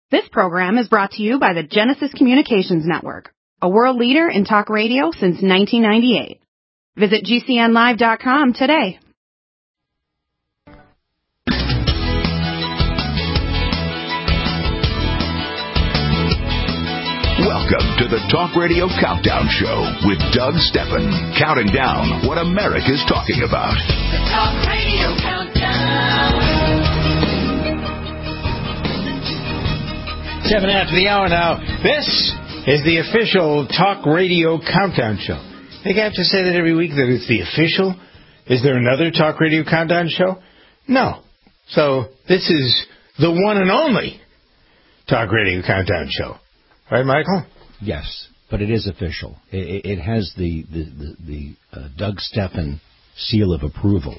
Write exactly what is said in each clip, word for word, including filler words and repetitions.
This program is brought to you by the Genesis Communications Network, a world leader in talk radio since nineteen ninety-eight. Visit G C N live dot com today. Welcome to the Talk Radio Countdown Show with Doug Steffen, counting down what America's talking about. The Talk Radio Countdown. Seven after the hour now. This is the official Talk Radio Countdown Show. I think I have to say that every week that it's the official. Is there another Talk Radio Countdown Show? No. So this is the one and only Talk Radio Countdown Show. Right, Michael? Yes, but it is official. It, it has the the the, the uh, Doug Steffen seal of approval.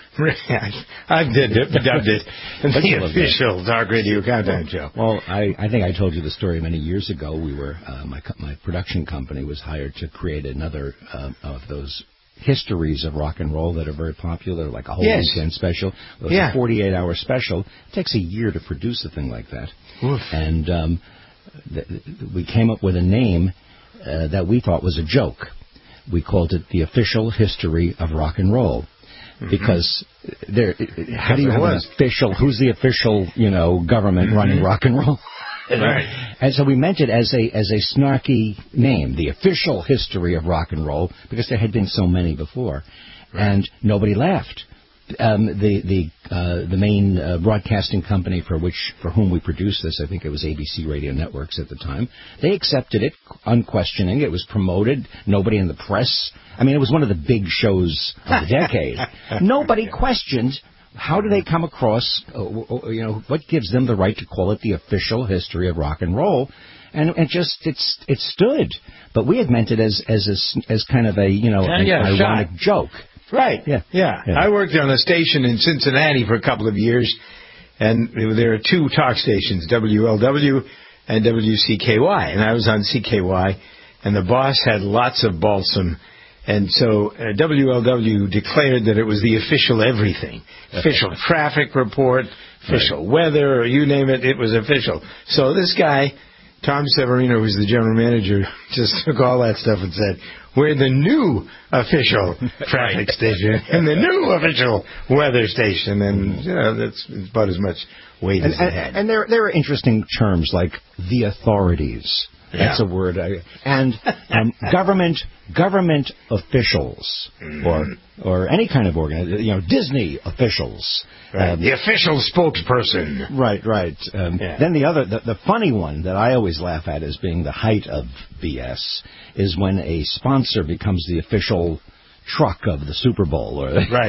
I've did it, dubbed it the official Talk Radio Countdown Show. Well, I, I think I told you the story many years ago. We were uh, my my production company was hired to create another uh, of those histories of rock and roll that are very popular, like a whole yes. weekend special. It was yeah. a forty-eight hour special. It takes a year to produce a thing like that. Oof. And um, th- we came up with a name uh, that we thought was a joke. We called it the Official History of Rock and Roll. Mm-hmm. Because there, how do you have an official, who's the official, you know, government mm-hmm. running rock and roll? Right. And so we meant it as a as a snarky name, the Official History of Rock and Roll, because there had been so many before. Right. And nobody laughed. Um, the the uh, the main uh, broadcasting company for which for whom we produced this, I think it was A B C Radio Networks at the time, they accepted it, unquestioning. It was promoted. Nobody in the press. I mean, it was one of the big shows of the decade. Nobody questioned. How do they come across? Uh, you know, what gives them the right to call it the Official History of Rock and Roll? And it just it's it stood. But we had meant it as as a, as kind of a you know yeah, an yeah, ironic shot. joke. Right. Yeah. yeah. Yeah. I worked on a station in Cincinnati for a couple of years, and there are two talk stations, W L W and W C K Y. And I was on C K Y, and the boss had lots of balsam. And so uh, W L W declared that it was the official everything. Official traffic report, official right. weather, or you name it, it was official. So this guy, Tom Severino, who's the general manager, just took all that stuff and said, we're the new official traffic station and the new official weather station. And, you know, that's about as much weight and, as it had. And there, there are interesting terms like the authorities. Yeah. That's a word. I, and um, government government officials mm-hmm. or or any kind of organ, you know, Disney officials. Right. Um, the official spokesperson. Right, right. Um, yeah. Then the other, the, the funny one that I always laugh at as being the height of B S is when a sponsor becomes the official truck of the Super Bowl, or right,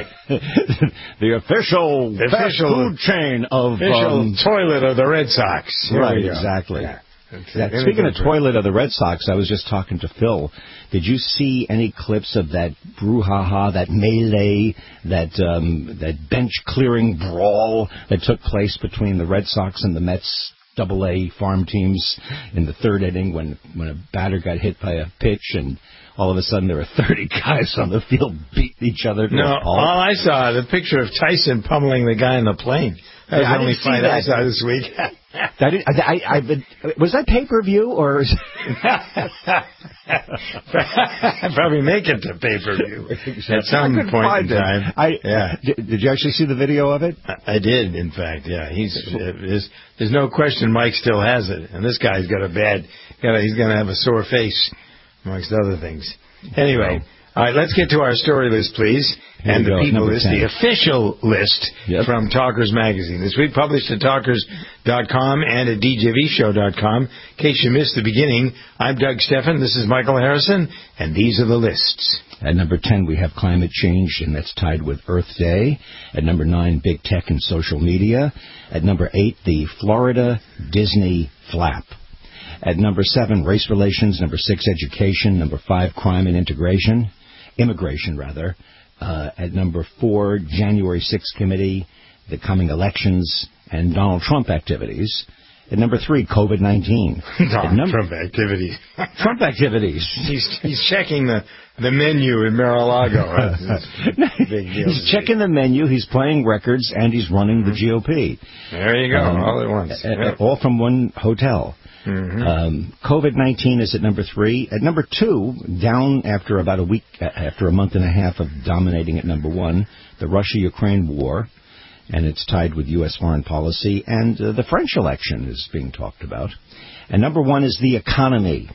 the official, the fast official food chain of official um, toilet of the Red Sox. Here right, exactly. Yeah. Yeah, speaking of toilet of the Red Sox, I was just talking to Phil. Did you see any clips of that brouhaha, that melee, that um, that bench clearing brawl that took place between the Red Sox and the Mets Double A farm teams in the third inning when when a batter got hit by a pitch and all of a sudden there were thirty guys on the field beating each other? No, all I saw, the picture of Tyson pummeling the guy in the plane. That was yeah, the only fight I saw this week. I did, I, I, I, was that pay-per-view or? Probably make it to pay-per-view at some point in time. I, yeah. Did, did you actually see the video of it? I, I did, in fact. Yeah, he's uh, there's, there's no question Mike still has it, and this guy's got a bad. Got a, he's going to have a sore face, amongst other things. Anyway. All right, let's get to our story list, please. Here and the go, people list, ten. the official list yep. from Talkers Magazine. This week published at talkers dot com and at d j v show dot com. In case you missed the beginning, I'm Doug Steffen, this is Michael Harrison, and these are the lists. At number ten, we have climate change, and that's tied with Earth Day. At number nine, big tech and social media. At number eight, the Florida Disney flap. At number seven, race relations. Number six, education. Number five, crime and integration. Immigration, rather. Uh, at number four, January sixth committee, the coming elections, and Donald Trump activities. At number three, COVID nineteen. No, number, Trump activities. Trump activities. He's he's checking the, the menu in Mar-a-Lago. That's, that's a big deal. He's checking the menu, he's playing records, and he's running the G O P. There you go, um, all at once. Uh, yeah. All from one hotel. Mm-hmm. Um, COVID nineteen is at number three. At number two, down after about a week, uh, after a month and a half of dominating at number one, the Russia-Ukraine war. And it's tied with U S foreign policy, and uh, the French election is being talked about. And number one is the economy.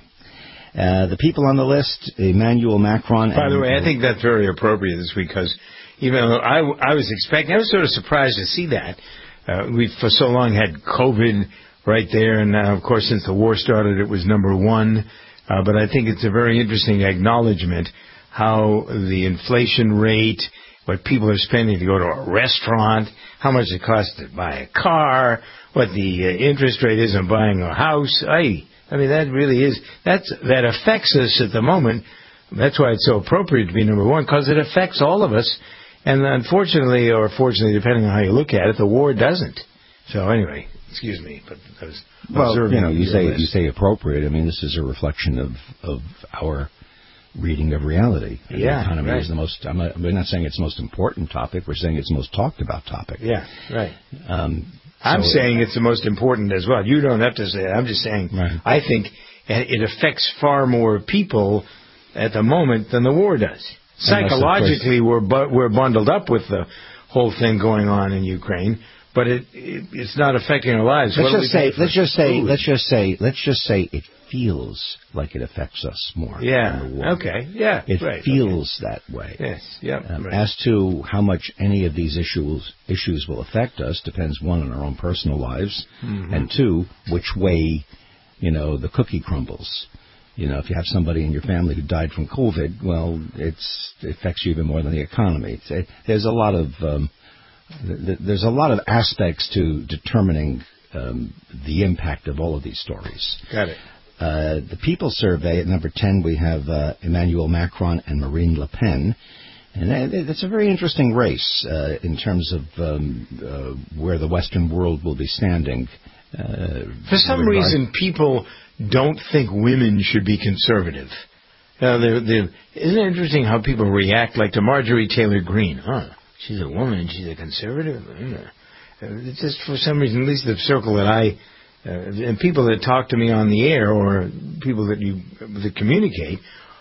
Uh, the people on the list, Emmanuel Macron. By and, the way, I think that's very appropriate this week because even though I, I was expecting, I was sort of surprised to see that. Uh, we for so long had COVID right there, and now, of course, since the war started, it was number one. Uh, but I think it's a very interesting acknowledgement how the inflation rate, what people are spending to go to a restaurant, how much it costs to buy a car, what the uh, interest rate is on buying a house. I, I mean, that really is, that's, that affects us at the moment. That's why it's so appropriate to be number one, because it affects all of us. And unfortunately, or fortunately, depending on how you look at it, the war doesn't. So anyway, excuse me, but I was well, you know, you say list. you say appropriate. I mean, this is a reflection of of our reading of reality. And Yeah, the economy right. is the most. I'm not, we're not saying it's the most important topic. We're saying it's the most talked about topic. Yeah, right. Um, I'm so, saying it's the most important as well. You don't have to say it. I'm just saying right. I think it affects far more people at the moment than the war does. Psychologically, we're bu- we're bundled up with the whole thing going on in Ukraine, but it, it it's not affecting our lives. Let's What do just we say. pay for Let's just say. food? Let's just say. Let's just say it feels like it affects us more. Yeah. Than the war. Okay. Yeah. It right. feels that way. Yes. Yeah. Um, right. As to how much any of these issues issues will affect us depends, one, on our own personal lives, Mm-hmm. and two, which way, you know, the cookie crumbles. You know, if you have somebody in your family who died from COVID, well, it's, it affects you even more than the economy. It's, it, there's a lot of um, th- th- there's a lot of aspects to determining um, the impact of all of these stories. Got it. Uh, the People Survey, at number ten, we have uh, Emmanuel Macron and Marine Le Pen. And that, that's a very interesting race uh, in terms of um, uh, where the Western world will be standing. Uh, For some regard- reason, people don't think women should be conservative. Uh, they're, they're, isn't it interesting how people react, like to Marjorie Taylor Greene? Huh? She's a woman. She's a conservative. Uh, it's just for some reason, at least the circle that I uh, and people that talk to me on the air or people that you that communicate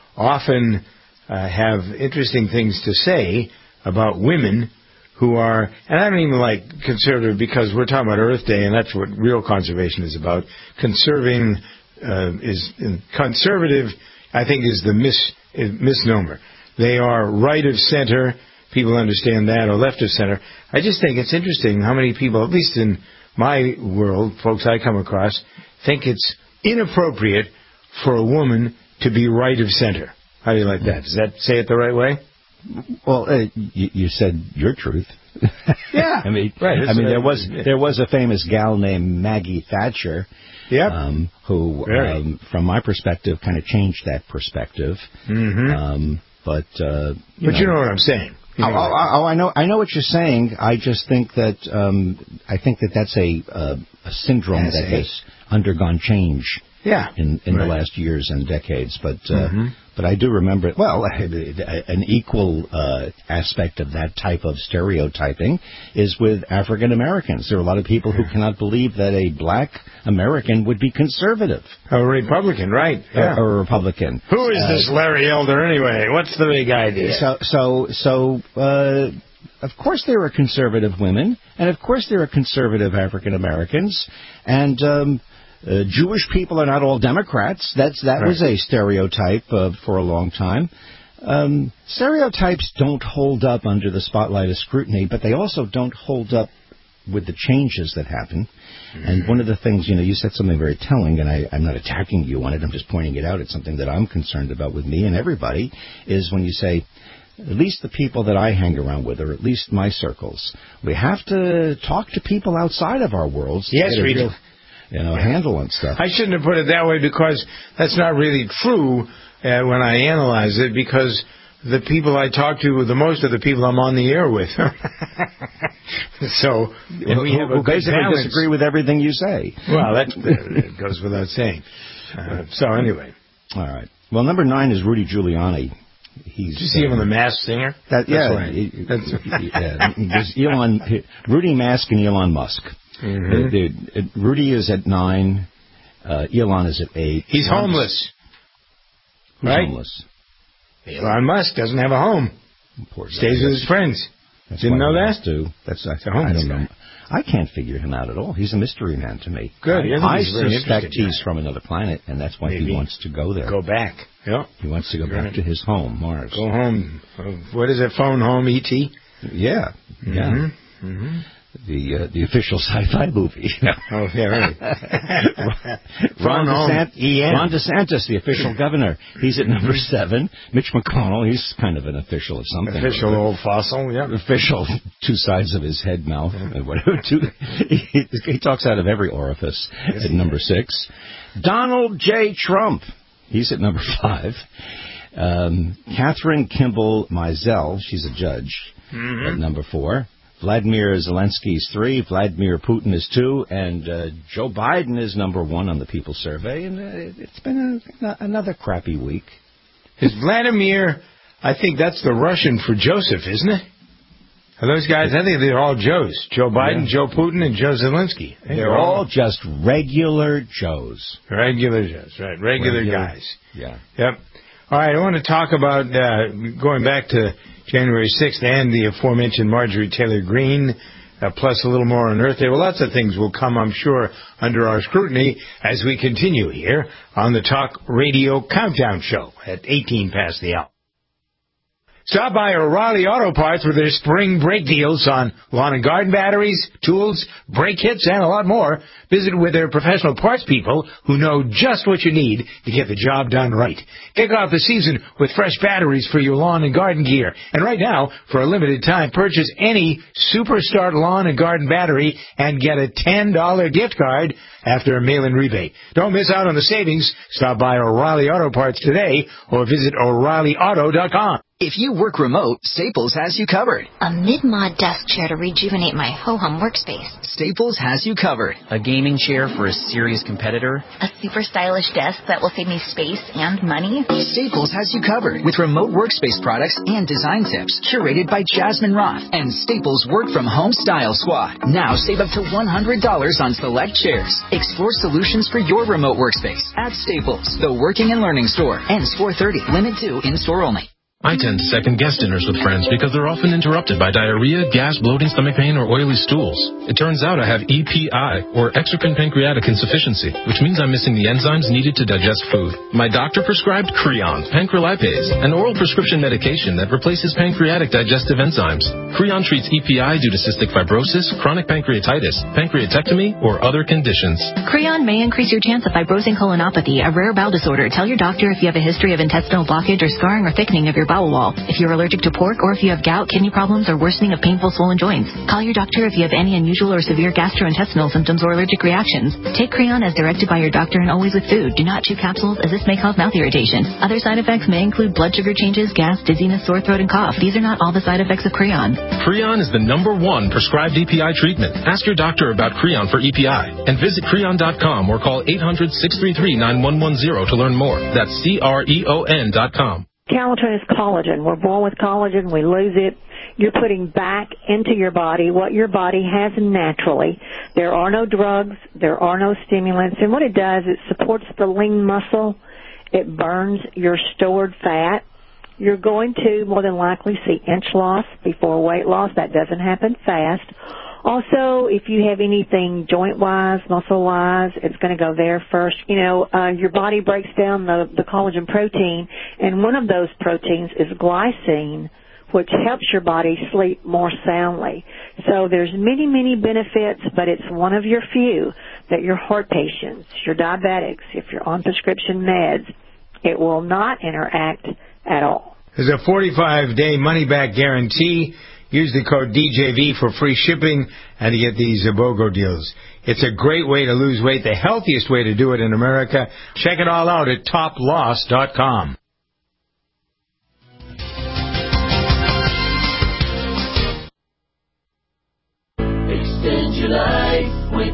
often uh, have interesting things to say about women who are, and I don't even like conservative because we're talking about Earth Day, and that's what real conservation is about. Conserving uh, is conservative, I think, is the mis, is misnomer. They are right of center. People understand that, or left of center. I just think it's interesting how many people, at least in my world, folks I come across, think it's inappropriate for a woman to be right of center. How do you like that? Does that say it the right way? Well, uh, you, you said your truth. Yeah, I mean, right. I mean, there was there was a famous gal named Maggie Thatcher, Yep. um, who, um, from my perspective, kind of changed that perspective. Mm-hmm. Um, but uh, you but know, you know what I'm saying. You Oh, know what oh, oh, I know. I know what you're saying. I just think that um, I think that that's a uh, a syndrome As that a- has undergone change Yeah. in in Right. the last years and decades. But uh, Mhm. but I do remember. Well, an equal uh, aspect of that type of stereotyping is with African Americans. There are a lot of people who cannot believe that a black American would be conservative A Republican, right? Yeah. or, or a Republican. Who is Uh, this Larry Elder anyway? What's the big idea? So, so, so, uh, of course there are conservative women, and of course there are conservative African Americans, and um, uh, Jewish people are not all Democrats. That's that Right. was a stereotype uh, for a long time. Um, stereotypes don't hold up under the spotlight of scrutiny, but they also don't hold up with the changes that happen. Mm-hmm. And one of the things, you know, you said something very telling, and I, I'm not attacking you on it. I'm just pointing it out. It's something that I'm concerned about with me and everybody, is when you say, at least the people that I hang around with, or at least my circles, we have to talk to people outside of our worlds. to Yes, get a we real, do. You know, handle on stuff. I shouldn't have put it that way because that's not really true uh, when I analyze it, because the people I talk to the most are the people I'm on the air with. So and we who, have a who good basically balance. disagree with everything you say. Well, that, that goes without saying. Uh, so anyway. All right. Well, number nine is Rudy Giuliani. He's, Did you see him uh, on The Masked Singer? That, yeah, That's right. he- That's yeah, there's Elon, Rudy Mask and Elon Musk. Mhm. Uh, the- uh, Rudy is at nine. Uh, Elon is at eight. He's Elon is- homeless. Who's right? homeless? Elon Musk doesn't have a home. Poor guy. Stays with his friends. That's Didn't why know he that? has to. That's I, a homeless I don't know. guy. I can't figure him out at all. He's a mystery man to me. Good. I, I think I he's a very suspect interesting he's guy. from another planet, and that's why Maybe. he wants to go there. Go back. Yeah. He wants to go Right. back to his home, Mars. Go home. Uh, What is it? Phone home, E T? Yeah, yeah. Mm-hmm. Mm-hmm. The uh, the official sci-fi movie. Oh, yeah, right. Ron, Phone home, DeSant- E N. Ron DeSantis, the official governor. He's at number seven. Mitch McConnell, he's kind of an official of something. Official old fossil, yeah. Official, two sides of his head, mouth, and whatever. Two, he, he talks out of every orifice Yes, at he number six. Donald J. Trump, he's at number five. Um, Catherine Kimball Mizell, she's a judge, Mm-hmm. at number four. Vladimir Zelensky is three, Vladimir Putin is two, and uh, Joe Biden is number one on the People Survey. And uh, it's been a, another crappy week. Is Vladimir, I think that's the Russian for Joseph, isn't it? Are those guys, I think they're all Joes. Joe Biden, Yeah. Joe Putin, and Joe Zelensky. I think They're all just regular Joes. regular Joes, right? Regular, Regular- guys. Yeah. Yep. All right, I want to talk about uh, going back to January sixth and the aforementioned Marjorie Taylor Greene, uh, plus a little more on Earth Day. Well, lots of things will come, I'm sure, under our scrutiny as we continue here on the Talk Radio Countdown Show at eighteen past the hour. Stop by O'Reilly Auto Parts with their spring break deals on lawn and garden batteries, tools, brake kits, and a lot more. Visit with their professional parts people who know just what you need to get the job done right. Kick off the season with fresh batteries for your lawn and garden gear. And right now, for a limited time, purchase any Superstart lawn and garden battery and get a ten dollars gift card after a mail-in rebate. Don't miss out on the savings. Stop by O'Reilly Auto Parts today or visit O'Reilly Auto dot com. If you work remote, Staples has you covered. A mid-mod desk chair to rejuvenate my ho-hum workspace. Staples has you covered. A gaming chair for a serious competitor. A super stylish desk that will save me space and money. Staples has you covered with remote workspace products and design tips curated by Jasmine Roth and Staples Work From Home Style Squad. Now save up to one hundred dollars on select chairs. Explore solutions for your remote workspace at Staples, the working and learning store. Ends four thirty. Limit two in-store only. I tend to second-guess dinners with friends because they're often interrupted by diarrhea, gas, bloating, stomach pain, or oily stools. It turns out I have E P I, or exocrine pancreatic insufficiency, which means I'm missing the enzymes needed to digest food. My doctor prescribed Creon, pancrelipase, an oral prescription medication that replaces pancreatic digestive enzymes. Creon treats E P I due to cystic fibrosis, chronic pancreatitis, pancreatectomy, or other conditions. Creon may increase your chance of fibrosing colonopathy, a rare bowel disorder. Tell your doctor if you have a history of intestinal blockage or scarring or thickening of your bowel wall, if you're allergic to pork, or if you have gout, kidney problems, or worsening of painful swollen joints. Call your doctor if you have any unusual or severe gastrointestinal symptoms or allergic reactions. Take Creon as directed by your doctor and always with food. Do not chew capsules, as this may cause mouth irritation. Other side effects may include blood sugar changes, gas, dizziness, sore throat, and cough. These are not all the side effects of Creon. Creon is the number one prescribed E P I treatment. Ask your doctor about Creon for E P I and visit Creon dot com or call eight hundred, six three three, nine one one zero to learn more. That's C R E O N dot com. Calatin is collagen. We're born with collagen. We lose it. You're putting back into your body what your body has naturally. There are no drugs. There are no stimulants. And what it does, it supports the lean muscle. It burns your stored fat. You're going to more than likely see inch loss before weight loss. That doesn't happen fast. Also, if you have anything joint-wise, muscle-wise, it's going to go there first. You know, uh, your body breaks down the, the collagen protein, and one of those proteins is glycine, which helps your body sleep more soundly. So there's many, many benefits, but it's one of your few that your heart patients, your diabetics, if you're on prescription meds, it will not interact at all. There's a forty-five day money-back guarantee. Use the code D J V for free shipping and to get these BOGO deals. It's a great way to lose weight, the healthiest way to do it in America. Check it all out at top loss dot com. your life with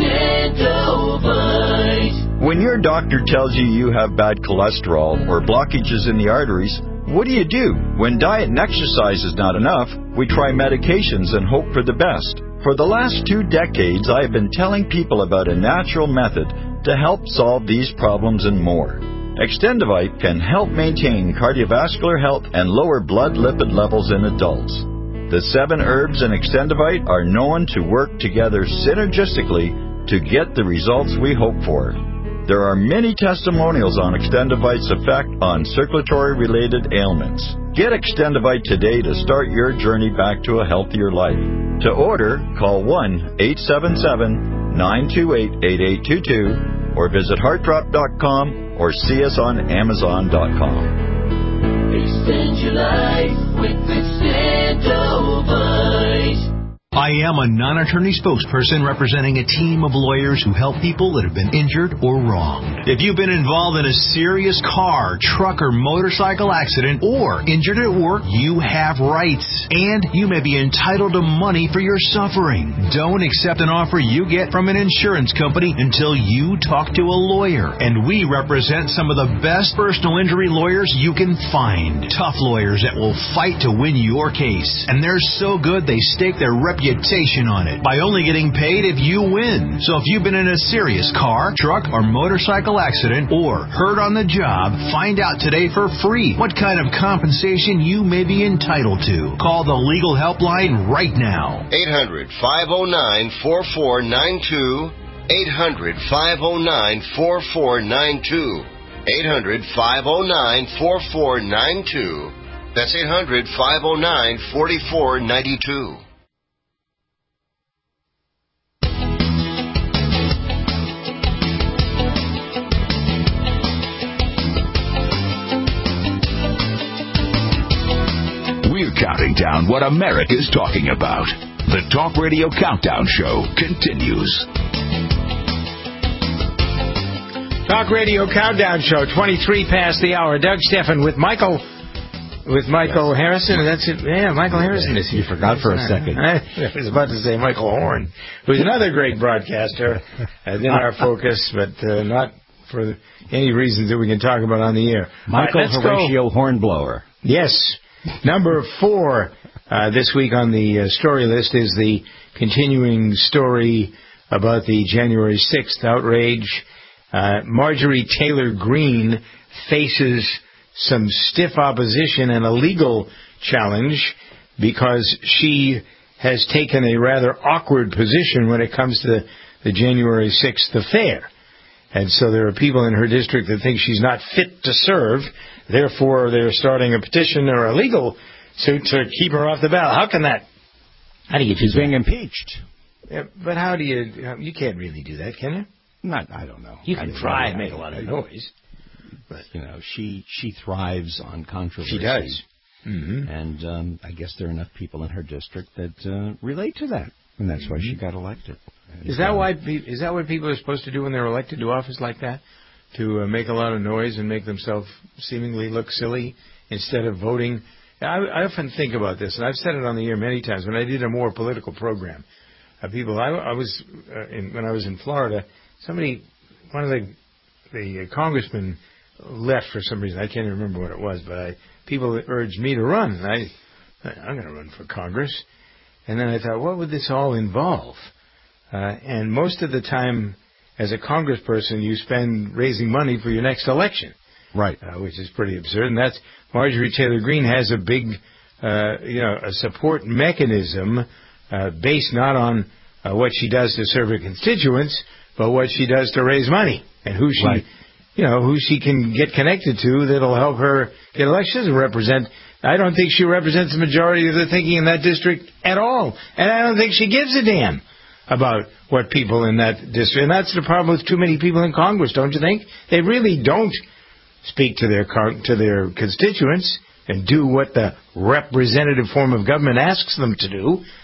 Extendovite. When your doctor tells you you have bad cholesterol or blockages in the arteries, what do you do? When diet and exercise is not enough, we try medications and hope for the best. For the last two decades, I have been telling people about a natural method to help solve these problems and more. Extendovite can help maintain cardiovascular health and lower blood lipid levels in adults. The seven herbs in Extendovite are known to work together synergistically to get the results we hope for. There are many testimonials on Extendovite's effect on circulatory-related ailments. Get Extendovite today to start your journey back to a healthier life. To order, call one eight seven seven, nine two eight, eight eight two two or visit heart drop dot com or see us on amazon dot com. Extend your life with Extendovite. I am a non-attorney spokesperson representing a team of lawyers who help people that have been injured or wronged. If you've been involved in a serious car, truck, or motorcycle accident or injured at work, you have rights, and you may be entitled to money for your suffering. Don't accept an offer you get from an insurance company until you talk to a lawyer, and we represent some of the best personal injury lawyers you can find. Tough lawyers that will fight to win your case, and they're so good they stake their reputation on it by only getting paid if you win. So if you've been in a serious car, truck, or motorcycle accident or hurt on the job, find out today for free what kind of compensation you may be entitled to. Call the legal helpline right now. eight hundred, five oh nine, four four nine two. eight hundred, five oh nine, four four nine two. eight hundred, five oh nine, four four nine two. That's eight hundred, five oh nine, four four nine two. We're counting down what America's talking about. The Talk Radio Countdown Show continues. Talk Radio Countdown Show, twenty-three past the hour. Doug Steffen with Michael with Michael Harrison. That's it. Yeah, Michael Harrison is here. You forgot for a second. I was about to say Michael Horn, who's another great broadcaster uh, in our focus, but uh, not for any reasons that we can talk about on the air. Michael right, Horatio go. Hornblower. Yes. Number four uh, this week on the uh, story list is the continuing story about the January sixth outrage. Uh, Marjorie Taylor Greene faces some stiff opposition and a legal challenge because she has taken a rather awkward position when it comes to the, the January sixth affair. And so there are people in her district that think she's not fit to serve. Therefore, they're starting a petition or a legal suit to keep her off the ballot. How can that? How do you? She's being impeached. Yeah, but how do you? You can't really do that, can you? Not. I don't know. You can I try and I, make a lot of noise, but you know, she she thrives on controversy. She does. Mm-hmm. And um, I guess there are enough people in her district that uh, relate to that, and that's mm-hmm. why she got elected. And, is that uh, why? Is that what people are supposed to do when they're elected to office like that? To uh, make a lot of noise and make themselves seemingly look silly instead of voting. I, I often think about this, and I've said it on the air many times. When I did a more political program, uh, people, I, I was uh, in, when I was in Florida. Somebody, one of the the uh, congressmen left for some reason. I can't even remember what it was, but I, people urged me to run. And I, I'm going to run for Congress. And then I thought, what would this all involve? Uh, and most of the time, as a congressperson, you spend raising money for your next election, right? Uh, which is pretty absurd. And that's Marjorie Taylor Greene has a big, uh, you know, a support mechanism uh, based not on uh, what she does to serve her constituents, but what she does to raise money and who she, right. you know, who she can get connected to that'll help her get elected. She doesn't represent. I don't think she represents the majority of the thinking in that district at all, and I don't think she gives a damn about what people in that district. And that's the problem with too many people in Congress, don't you think? They really don't speak to their to their constituents and do what the representative form of government asks them to do.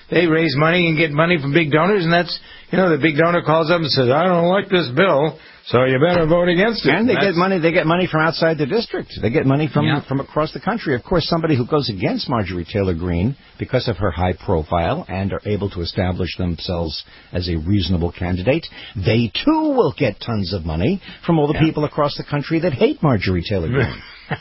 they raise money and get money from big donors, and that's, you know, the big donor calls up and says, I don't like this bill, so you better vote against it. And they and get money. They get money from outside the district. They get money from Yeah. from across the country. Of course, somebody who goes against Marjorie Taylor Greene because of her high profile and are able to establish themselves as a reasonable candidate, they too will get tons of money from all the Yeah. people across the country that hate Marjorie Taylor Greene.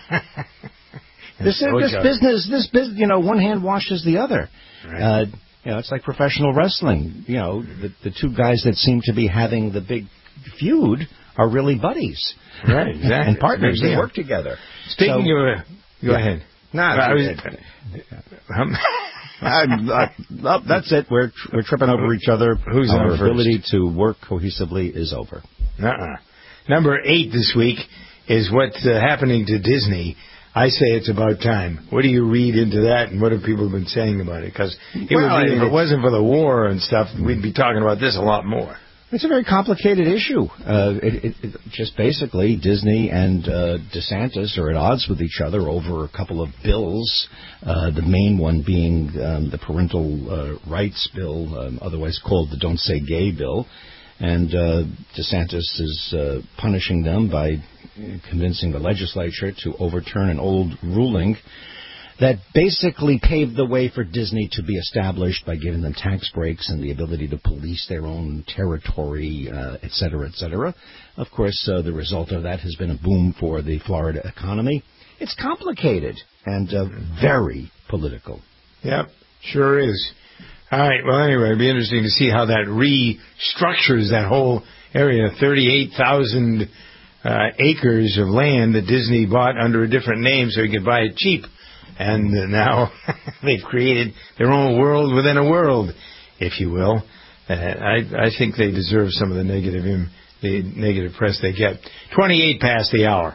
this so this business, this business, you know, one hand washes the other. Right. Uh, you know, it's like professional wrestling. You know, the the two guys that seem to be having the big feud are really buddies. Right, exactly. And partners. They Yeah. work together. Speaking So- of... Uh, go Yeah. ahead. No, I was, um, I, I, that's it. We're we're tripping over each other. Who's Our on first? ability to work cohesively is over. Uh-uh. Number eight this week is what's uh, happening to Disney. I say it's about time. What do you read into that, and what have people been saying about it? Because it Well, would I be, mean, if it it's- wasn't for the war and stuff, we'd be talking about this a lot more. It's a very complicated issue. Uh, it, it, it just basically Disney and uh, DeSantis are at odds with each other over a couple of bills. Uh, the main one being um, the parental uh, rights bill, um, otherwise called the Don't Say Gay bill. And uh, DeSantis is uh, punishing them by convincing the legislature to overturn an old ruling that basically paved the way for Disney to be established by giving them tax breaks and the ability to police their own territory, uh, et cetera, et cetera. Of course, uh, the result of that has been a boom for the Florida economy. It's complicated and uh, very political. Yep, sure is. All right, well, anyway, it'll be interesting to see how that restructures that whole area, thirty-eight thousand uh, acres of land that Disney bought under a different name so he could buy it cheap. And uh, now they've created their own world within a world, if you will. Uh, I, I think they deserve some of the negative, im- the negative press they get. twenty-eight past the hour.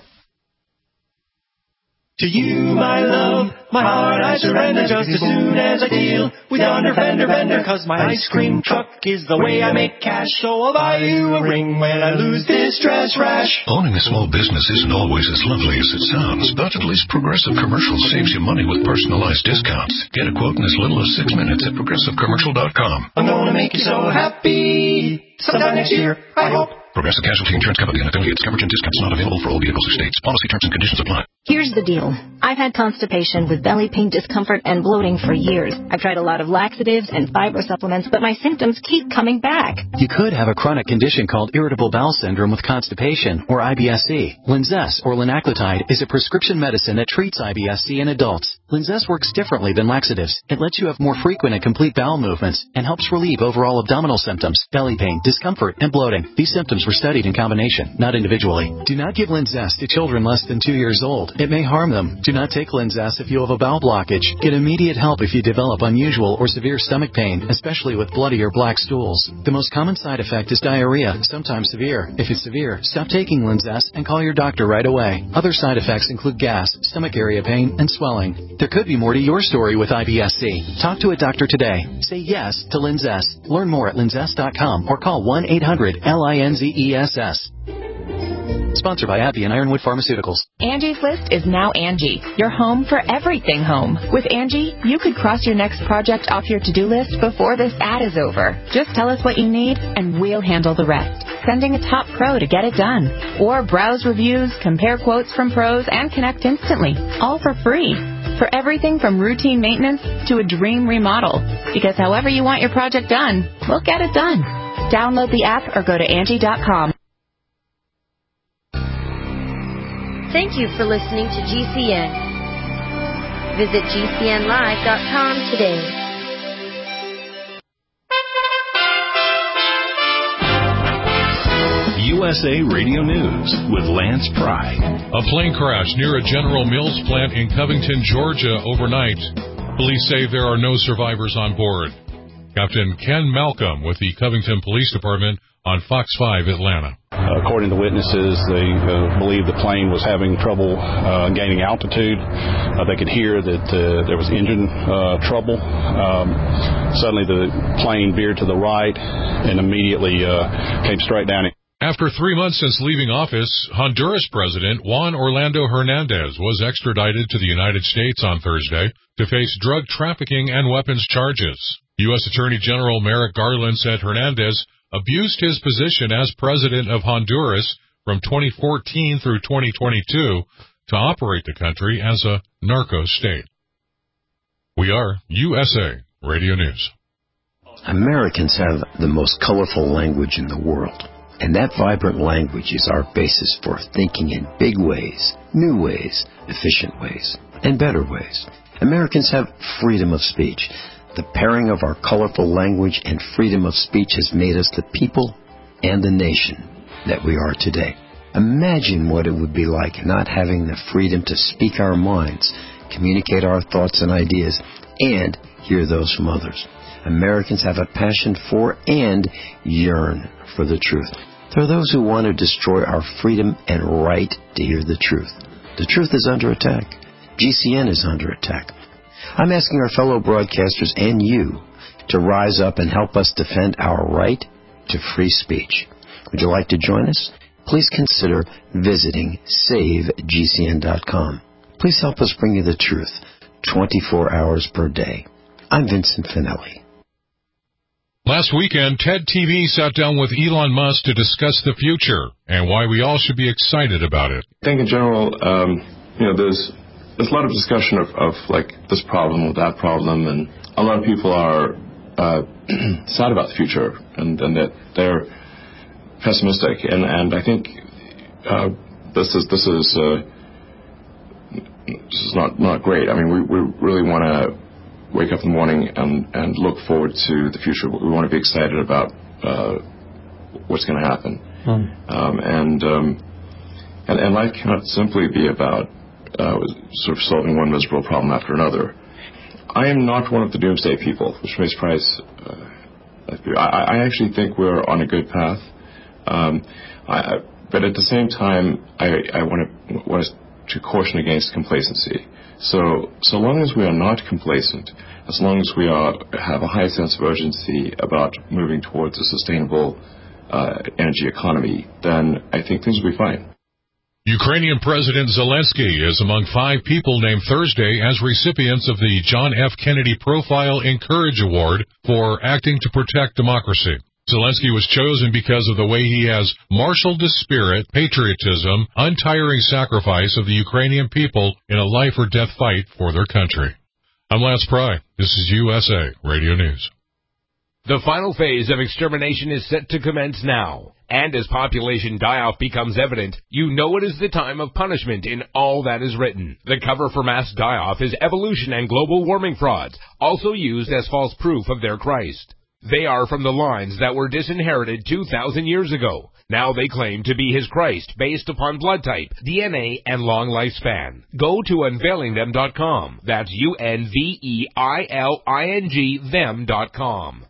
To you, my love, my heart I surrender just as soon as I deal with yonder fender bender. Cause my ice cream truck is the way I make cash. So I'll buy you a ring when I lose this stress rash. Owning a small business isn't always as lovely as it sounds, but at least Progressive Commercial saves you money with personalized discounts. Get a quote in as little as six minutes at progressive commercial dot com. I'm gonna make you so happy. Sometime next year, I hope. Progressive Casualty Insurance Company and affiliates. Coverage and discounts not available for all vehicles or states. Policy terms and conditions apply. Here's the deal. I've had constipation with belly pain, discomfort, and bloating for years. I've tried a lot of laxatives and fiber supplements, but my symptoms keep coming back. You could have a chronic condition called irritable bowel syndrome with constipation, or I B S C. Linzess, or linaclotide, is a prescription medicine that treats I B S C in adults. Linzess works differently than laxatives. It lets you have more frequent and complete bowel movements and helps relieve overall abdominal symptoms, belly pain, discomfort, and bloating. These symptoms were studied in combination, not individually. Do not give Linzess to children less than two years old. It may harm them. Do not take Linzess if you have a bowel blockage. Get immediate help if you develop unusual or severe stomach pain, especially with bloody or black stools. The most common side effect is diarrhea, sometimes severe. If it's severe, stop taking Linzess and call your doctor right away. Other side effects include gas, stomach area pain, and swelling. There could be more to your story with I B S C. Talk to a doctor today. Say yes to Linzess. Learn more at linzess dot com or call one eight hundred L I N Z E S S. Sponsored by AbbVie and Ironwood Pharmaceuticals. Angie's List is now Angie, your home for everything home. With Angie, you could cross your next project off your to-do list before this ad is over. Just tell us what you need, and we'll handle the rest. Sending a top pro to get it done. Or browse reviews, compare quotes from pros, and connect instantly. All for free. For everything from routine maintenance to a dream remodel. Because however you want your project done, we'll get it done. Download the app or go to Angie dot com. Thank you for listening to G C N. Visit G C N live dot com today. U S A Radio News with Lance Pry. A plane crash near a General Mills plant in Covington, Georgia overnight. Police say there are no survivors on board. Captain Ken Malcolm with the Covington Police Department on Fox five Atlanta. According to witnesses, they uh, believe the plane was having trouble uh, gaining altitude. Uh, they could hear that uh, there was engine uh, trouble. Um, suddenly the plane veered to the right and immediately uh, came straight down. After three months since leaving office, Honduras President Juan Orlando Hernandez was extradited to the United States on Thursday to face drug trafficking and weapons charges. U S Attorney General Merrick Garland said Hernandez abused his position as president of Honduras from twenty fourteen through twenty twenty-two to operate the country as a narco state. We are U S A Radio News. Americans have the most colorful language in the world, and that vibrant language is our basis for thinking in big ways, new ways, efficient ways, and better ways. Americans have freedom of speech. The pairing of our colorful language and freedom of speech has made us the people and the nation that we are today. Imagine what it would be like not having the freedom to speak our minds, communicate our thoughts and ideas, and hear those from others. Americans have a passion for and yearn for the truth. There are those who want to destroy our freedom and right to hear the truth. The truth is under attack. G C N is under attack. I'm asking our fellow broadcasters and you to rise up and help us defend our right to free speech. Would you like to join us? Please consider visiting save G C N dot com. Please help us bring you the truth twenty-four hours per day. I'm Vincent Finelli. Last weekend, TED T V sat down with Elon Musk to discuss the future and why we all should be excited about it. I think in general, um, you know, there's there's a lot of discussion of, of like this problem or that problem, and a lot of people are uh, sad about the future and, and that they're pessimistic. And, and I think uh, this is this is uh, this is not, not great. I mean, we, we really want to wake up in the morning and, and look forward to the future. We want to be excited about uh, what's going to happen. Mm. Um, and, um, and and life cannot simply be about uh, sort of solving one miserable problem after another. I am not one of the doomsday people, which may surprise. Uh, I, I actually think we're on a good path. Um, I, but at the same time, I, I want to want to caution against complacency. So, so long as we are not complacent, as long as we are have a high sense of urgency about moving towards a sustainable uh, energy economy, then I think things will be fine. Ukrainian President Zelensky is among five people named Thursday as recipients of the John F. Kennedy Profile Encourage Award for acting to protect democracy. Zelensky was chosen because of the way he has marshaled the spirit, patriotism, untiring sacrifice of the Ukrainian people in a life-or-death fight for their country. I'm Lance Pry. This is U S A Radio News. The final phase of extermination is set to commence now. And as population die-off becomes evident, you know it is the time of punishment in all that is written. The cover for mass die-off is evolution and global warming frauds, also used as false proof of their Christ. They are from the lines that were disinherited two thousand years ago. Now they claim to be his Christ based upon blood type, D N A, and long lifespan. Go to unveiling them dot com. That's U N V E I L I N G them dot com.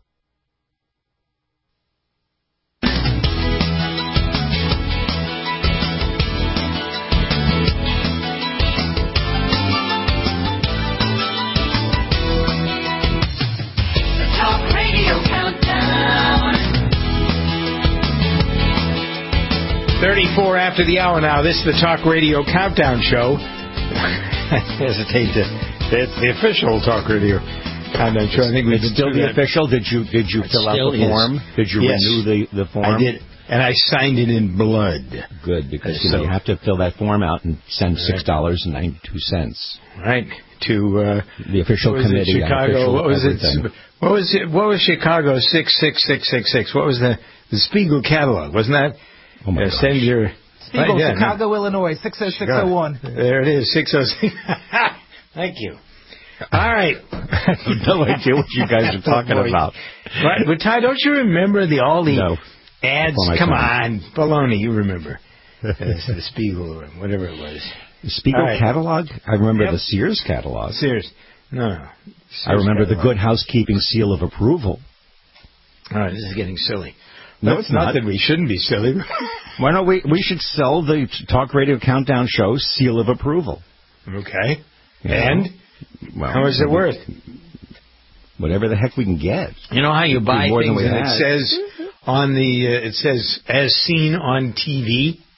thirty-four after the hour now. This is the Talk Radio Countdown Show. I hesitate to. It's the official Talk Radio Countdown Show. I think we it's still the that. official. Did you did you it fill out the is. form? Did you yes. renew the, the form? I did, and I signed it in blood. Good, because so, you have to fill that form out and send six dollars and ninety two cents. Right to uh, the official what was committee. It, Chicago. What was everything. it? What was it? What was Chicago six six six six six? What was the the Spiegel catalog? Wasn't that? Oh my uh, send your Spiegel, right, yeah, Chicago, no. Illinois, six oh six oh one. There it is, six oh six. Thank you. All right. I have no idea what you guys are talking about. Right, but Ty, don't you remember the all the no. ads? Come on, baloney, you remember uh, the Spiegel or whatever it was. The Spiegel right. catalog? I remember yep. the Sears catalog. Sears. No, no. Sears I remember catalog. the Good Housekeeping seal of approval. All right, this is getting silly. No, no it's not. not that we shouldn't be silly. Why don't we? We should sell the Talk Radio Countdown Show seal of approval. Okay. Yeah. And well, how much is it worth? Whatever the heck we can get. You know how you buy things and had. it says on the uh, it says as seen on T V.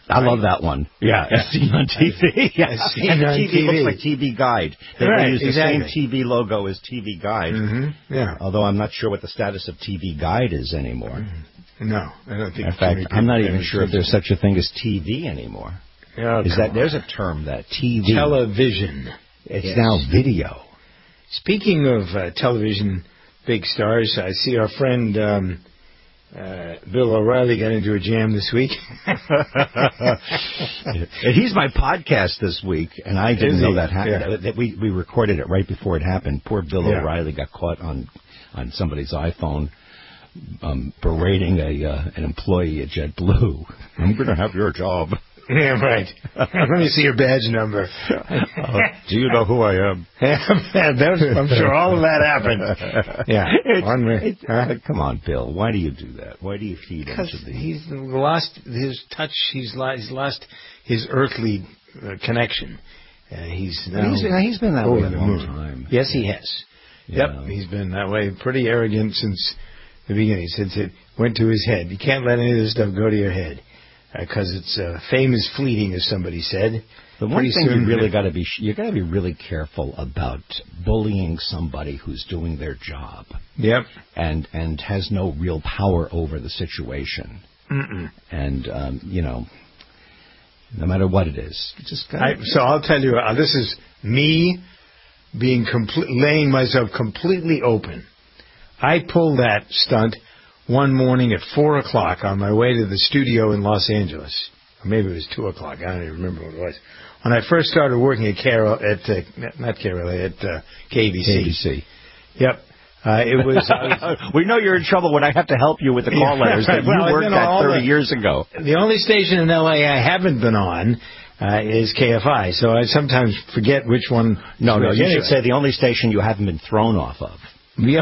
I love that one. Yeah. As seen on T V. Yeah. As seen and on T V, T V looks like T V Guide. They right, use the exactly. same T V logo as T V Guide. Mm-hmm. Yeah. Although I'm not sure what the status of T V Guide is anymore. No, I don't think. In fact, I'm not even sure if there's such a thing as T V anymore. Oh, is that on. There's a term that T V television. It's yes. now video. Speaking of uh, television big stars, I see our friend um, uh, Bill O'Reilly got into a jam this week. He's my podcast this week, and I didn't Is know he? that happened. Yeah. That we we recorded it right before it happened. Poor Bill Yeah. O'Reilly got caught on on somebody's iPhone. Um, berating a uh, an employee at JetBlue. I'm going to have your job. Yeah, right. Let me see your badge number. Uh, do you know who I am? I'm sure all of that happened. Yeah. It's, One it's, uh, come on, Bill. Why do you do that? Why do you feed him Because to the... he's lost his touch. He's lost, he's lost his earthly uh, connection. Uh, he's now he's, he's been that way a long moon. time. Yes, he has. Yeah. Yep, he's been that way. Pretty arrogant since the beginning, since it went to his head. You can't let any of this stuff go to your head. Because uh, it's uh, fame is fleeting, as somebody said. The one Pretty thing soon, you really got to be you got to be really careful about bullying somebody who's doing their job. Yep. And and has no real power over the situation. Mm-mm. And um, you know, no matter what it is, you just gotta, I, so I'll tell you, uh, this is me being complete, laying myself completely open. I pulled that stunt one morning at four o'clock on my way to the studio in Los Angeles. Or maybe it was two o'clock. I don't even remember what it was. When I first started working at K R L, at uh, not K R L A, at uh, K B C. K B C. Yep. Uh, it was. Uh, we know you're in trouble when I have to help you with the call yeah, letters that well, you worked at thirty the, years ago. The only station in L A I haven't been on uh, is K F I, so I sometimes forget which one. No, no, you anyway. should say the only station you haven't been thrown off of. Yeah.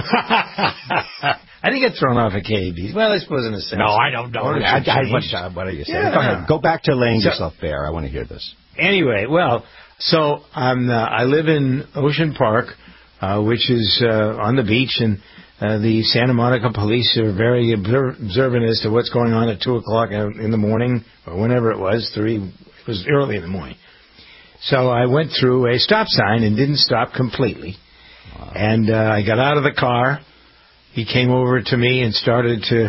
I didn't get thrown off at K B C. Well, I suppose in a sense. No, I don't know. I, I, what, uh, what are you saying? Yeah. Go ahead. Go back to laying So, yourself bare. I want to hear this. Anyway, well, so I'm, uh, I live in Ocean Park, uh, which is uh, on the beach, and uh, the Santa Monica police are very observ- observant as to what's going on at two o'clock in the morning, or whenever it was, three, it was early in the morning. So I went through a stop sign and didn't stop completely. Wow. And uh, I got out of the car. He came over to me and started to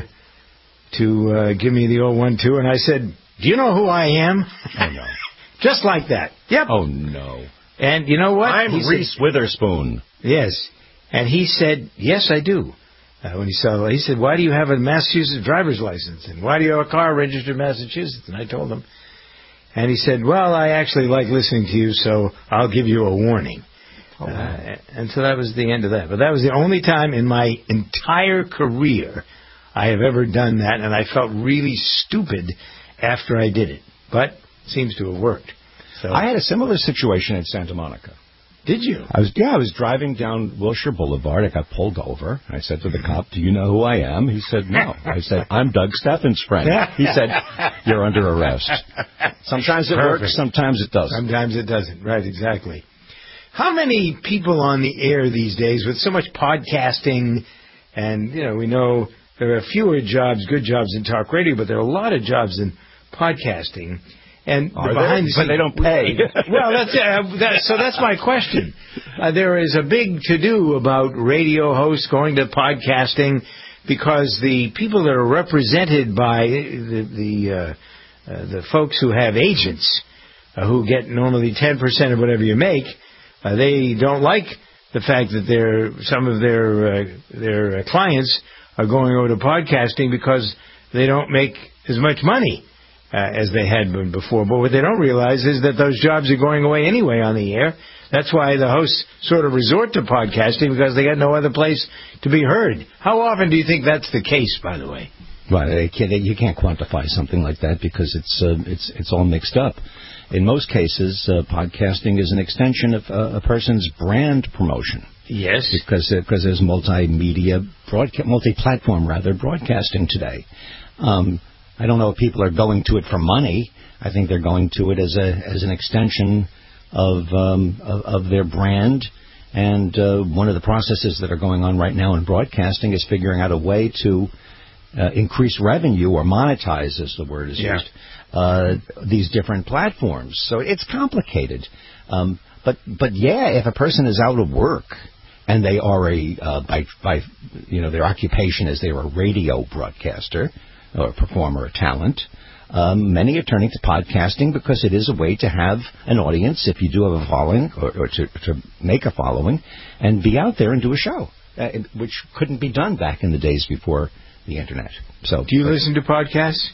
to uh, give me the old one, two, and I said, do you know who I am? Oh, no. Just like that. Yep. Oh, no. And you know what? I'm he Reese said, Witherspoon. Yes. And he said, yes, I do. Uh, when he saw, he said, why do you have a Massachusetts driver's license? And why do you have a car registered in Massachusetts? And I told him. And he said, well, I actually like listening to you, so I'll give you a warning. Oh, wow. uh, and so that was the end of that. But that was the only time in my entire career I have ever done that, and I felt really stupid after I did it. But it seems to have worked. So I had a similar situation in Santa Monica. Did you? I was yeah, I was driving down Wilshire Boulevard. I got pulled over. I said to the cop, do you know who I am? He said, no. I said, I'm Doug Steffen's friend. He said, you're under arrest. Sometimes it Perfect. works, sometimes it doesn't. Sometimes it doesn't. Right, exactly. How many people on the air these days with so much podcasting, and, you know, we know there are fewer jobs, good jobs in talk radio, but there are a lot of jobs in podcasting. And Are behind they? the But they don't pay. Well, that's uh, that, so. That's my question. Uh, there is a big to-do about radio hosts going to podcasting because the people that are represented by the the, uh, uh, the folks who have agents uh, who get normally ten percent of whatever you make, uh, they don't like the fact that their some of their uh, their uh, clients are going over to podcasting because they don't make as much money Uh, as they had been before. But what they don't realize is that those jobs are going away anyway on the air. That's why the hosts sort of resort to podcasting, because they got no other place to be heard. How often do you think that's the case, by the way? Well, you can't quantify something like that because it's uh, it's it's all mixed up. In most cases, uh, podcasting is an extension of uh, a person's brand promotion. Yes, because uh, because there's multimedia broadcast, multi-platform rather broadcasting today. Um, I don't know if people are going to it for money. I think they're going to it as a as an extension of um, of, of their brand. And uh, one of the processes that are going on right now in broadcasting is figuring out a way to uh, increase revenue or monetize, as the word is yeah. used, uh, these different platforms. So it's complicated. Um, but but yeah, if a person is out of work and they are a uh, by by you know their occupation is they're a radio broadcaster or a performer, a talent. Um, many are turning to podcasting because it is a way to have an audience, if you do have a following, or, or to, to make a following, and be out there and do a show, uh, which couldn't be done back in the days before the Internet. So, do you listen to podcasts?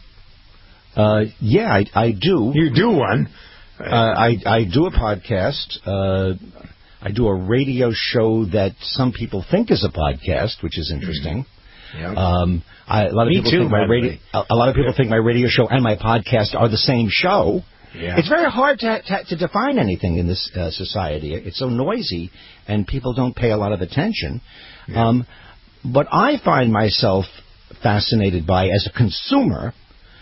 Uh, yeah, I, I do. You do one? Uh, I, I do a podcast. Uh, I do a radio show that some people think is a podcast, which is interesting. Yeah. Um, I, a lot of Me people too, think my by the radio. way. A, a lot of people think my radio show and my podcast are the same show. Yeah. It's very hard to, to to define anything in this uh, society. It's so noisy, and people don't pay a lot of attention. Yeah. Um, what I find myself fascinated by as a consumer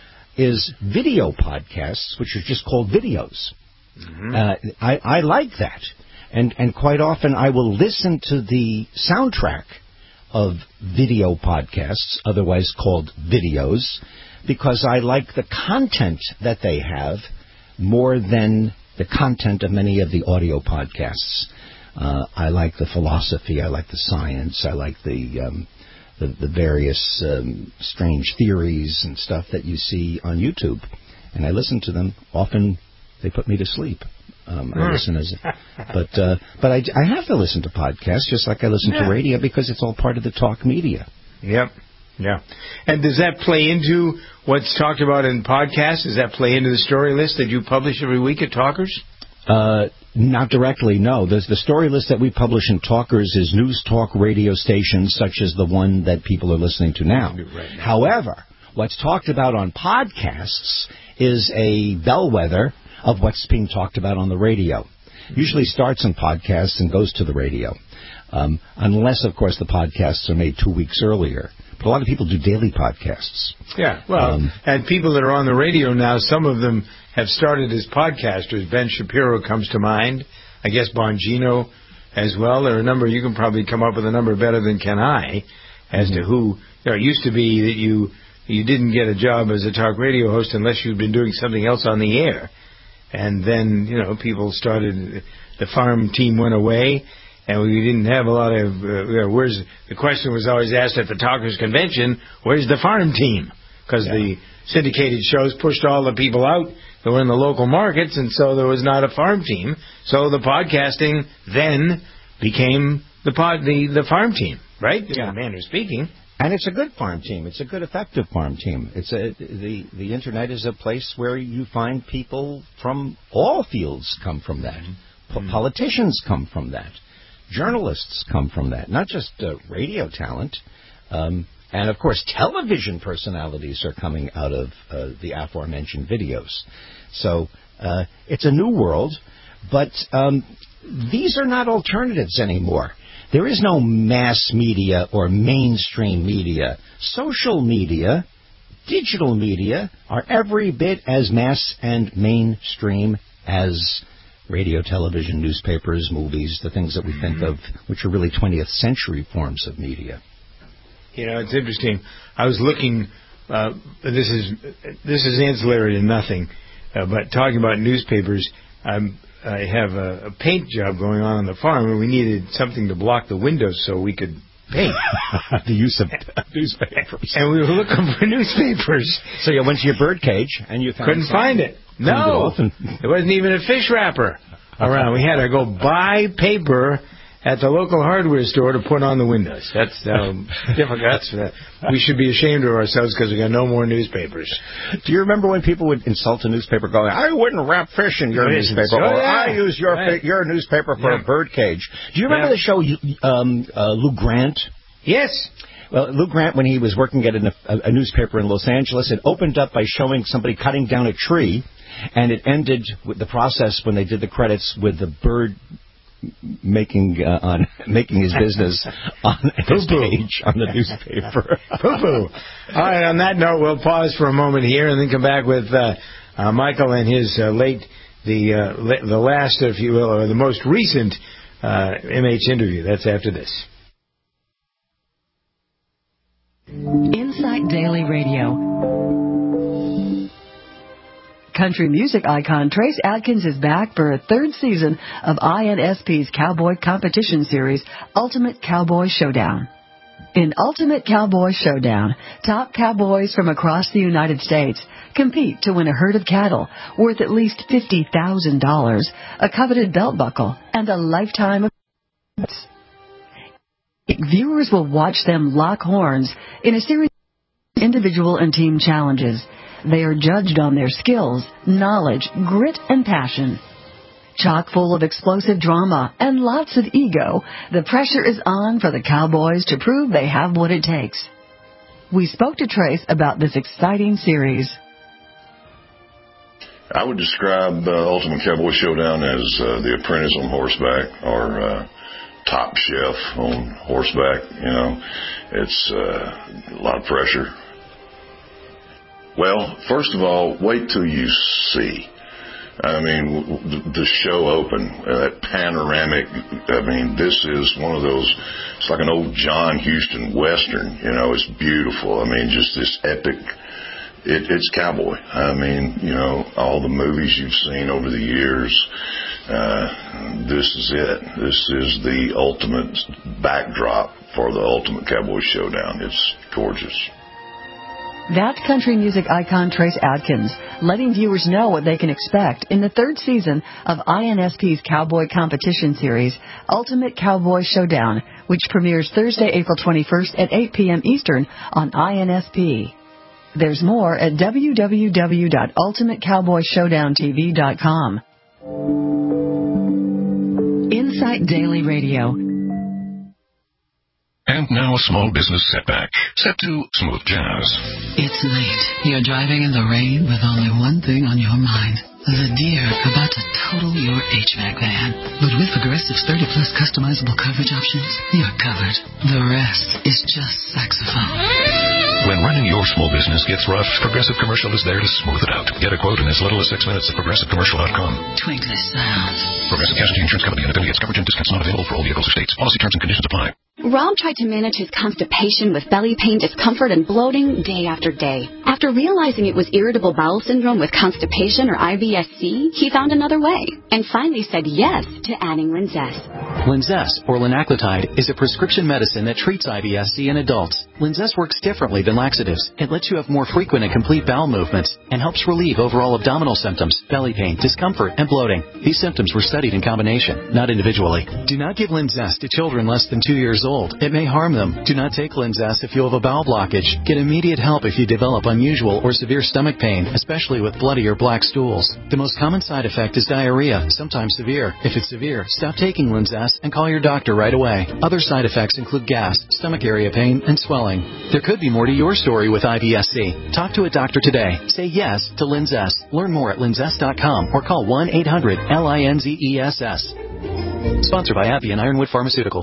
is video podcasts, which are just called videos. Mm-hmm. Uh, I, I like that, and and quite often I will listen to the soundtrack of video podcasts, otherwise called videos, because I like the content that they have more than the content of many of the audio podcasts. Uh, I like the philosophy, I like the science, I like the um, the, the various um, strange theories and stuff that you see on YouTube, and I listen to them. Often they put me to sleep. Um, I listen as, but uh, but I, I have to listen to podcasts just like I listen yeah. to radio because it's all part of the talk media. Yep, yeah. And does that play into what's talked about in podcasts? Does that play into the story list that you publish every week at Talkers? Uh, not directly, no. There's the story list that we publish in Talkers is news talk radio stations such as the one that people are listening to now. Right now. However, what's talked about on podcasts is a bellwether of what's being talked about on the radio. Usually starts on podcasts and goes to the radio. Um, unless, of course, the podcasts are made two weeks earlier. But a lot of people do daily podcasts. Yeah, well, um, and people that are on the radio now, some of them have started as podcasters. Ben Shapiro comes to mind. I guess Bongino as well. There are a number, you can probably come up with a number better than can I, as mm-hmm. to who, you know, it used to be that you you didn't get a job as a talk radio host unless you'd been doing something else on the air. And then, you know, people started, the farm team went away, and we didn't have a lot of, uh, where's, the question was always asked at the Talkers Convention, where's the farm team? Because yeah. the syndicated shows pushed all the people out that were in the local markets, and so there was not a farm team. So the podcasting then became the pod, the, the farm team, right? Yeah. In a manner of speaking. And it's a good farm team. It's a good, effective farm team. It's a the the Internet is a place where you find people from all fields come from that. Mm-hmm. Politicians come from that. Journalists come from that. Not just uh, radio talent. Um, and, of course, television personalities are coming out of uh, the aforementioned videos. So uh, it's a new world. But um, these are not alternatives anymore. There is no mass media or mainstream media. Social media, digital media, are every bit as mass and mainstream as radio, television, newspapers, movies, the things that we think of, which are really twentieth century forms of media. You know, it's interesting. I was looking, uh, this is this is ancillary to nothing, uh, but talking about newspapers, I'm... I have a, a paint job going on on the farm, and we needed something to block the windows so we could paint. The use of newspapers. And we were looking for newspapers. So you went to your bird cage, and you found couldn't something. find it. No. It there wasn't even a fish wrapper around. We had to go buy paper at the local hardware store to put on the windows. That's um, difficult. That's, uh, we should be ashamed of ourselves because we got no more newspapers. Do you remember when people would insult a newspaper going, I wouldn't wrap fish in your Yes, newspaper, oh, or yeah. I use your Right. fi- your newspaper for Yeah. a bird cage? Do you remember Yeah. the show um, uh, Lou Grant? Yes. Well, Lou Grant, when he was working at a, a, a newspaper in Los Angeles, it opened up by showing somebody cutting down a tree, and it ended with the process when they did the credits with the bird making uh, on making his business on his page on the newspaper. Poo-poo. All right, on that note, we'll pause for a moment here and then come back with uh, uh, Michael and his uh, late, the uh, la- the last, if you will, or the most recent uh, M H interview. That's after this. Insight Daily Radio. Country music icon Trace Adkins is back for a third season of I N S P's Cowboy Competition Series, Ultimate Cowboy Showdown. In Ultimate Cowboy Showdown, top cowboys from across the United States compete to win a herd of cattle worth at least fifty thousand dollars, a coveted belt buckle, and a lifetime of viewers will watch them lock horns in a series of individual and team challenges. They are judged on their skills, knowledge, grit, and passion. Chock full of explosive drama and lots of ego, the pressure is on for the Cowboys to prove they have what it takes. We spoke to Trace about this exciting series. I would describe uh, Ultimate Cowboy Showdown as uh, The Apprentice on horseback, or uh, Top Chef on horseback. You know, it's uh, a lot of pressure. Well, first of all, wait till you see. I mean, the show open, uh, that panoramic, I mean, this is one of those, it's like an old John Huston Western, you know, it's beautiful. I mean, just this epic, it, it's cowboy. I mean, you know, all the movies you've seen over the years, uh, this is it. This is the ultimate backdrop for the Ultimate Cowboy Showdown. It's gorgeous. That's country music icon Trace Adkins, letting viewers know what they can expect in the third season of I N S P's Cowboy Competition Series, Ultimate Cowboy Showdown, which premieres Thursday, April twenty-first at eight p.m. Eastern on I N S P. There's more at w w w dot ultimate cowboy showdown t v dot com. Insight Daily Radio. And now a small business setback, set to smooth jazz. It's late. You're driving in the rain with only one thing on your mind. The deer about to total your H V A C van. But with Progressive's thirty plus customizable coverage options, you're covered. The rest is just saxophone. When running your small business gets rough, Progressive Commercial is there to smooth it out. Get a quote in as little as six minutes at progressive commercial dot com. Twinkly sound. Progressive Casualty Insurance Company and affiliates. Coverage and discounts not available for all vehicles or states. Policy terms and conditions apply. Rob tried to manage his constipation with belly pain, discomfort, and bloating day after day. After realizing it was irritable bowel syndrome with constipation or I B S C, he found another way and finally said yes to adding Linzess. Linzess, or linaclotide, is a prescription medicine that treats I B S C in adults. Linzess works differently than laxatives. It lets you have more frequent and complete bowel movements and helps relieve overall abdominal symptoms, belly pain, discomfort, and bloating. These symptoms were studied in combination, not individually. Do not give Linzess to children less than two years old. It may harm them. Do not take Linzess if you have a bowel blockage. Get immediate help if you develop unusual or severe stomach pain, especially with bloody or black stools. The most common side effect is diarrhea, sometimes severe. If it's severe, stop taking Linzess and call your doctor right away. Other side effects include gas, stomach area pain, and swelling. There could be more to your story with I B S C. Talk to a doctor today. Say yes to Linzess. Learn more at linzess dot com or call one eight hundred L I N Z E S S. Sponsored by AbbVie and Ironwood Pharmaceuticals.